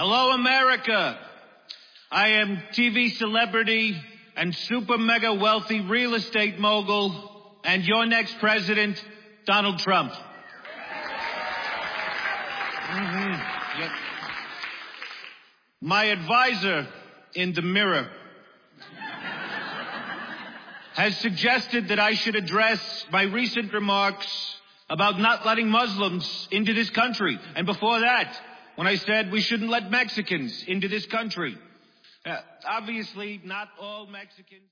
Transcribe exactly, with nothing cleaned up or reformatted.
Hello, America. I am T V celebrity and super mega wealthy real estate mogul and your next president, Donald Trump. Mm-hmm. Yep. My advisor in the mirror has suggested that I should address my recent remarks about not letting Muslims into this country. And before that, when I said we shouldn't let Mexicans into this country. Uh, obviously, not all Mexicans...